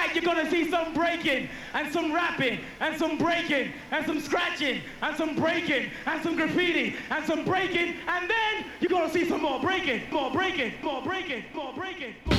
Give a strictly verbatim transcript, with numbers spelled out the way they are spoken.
Tonight you're gonna see some breaking, and some rapping, and some breaking, and some scratching, and some breaking, and some graffiti, and some breaking, and then you're gonna see some more breaking, more breaking, more breaking, more breaking. More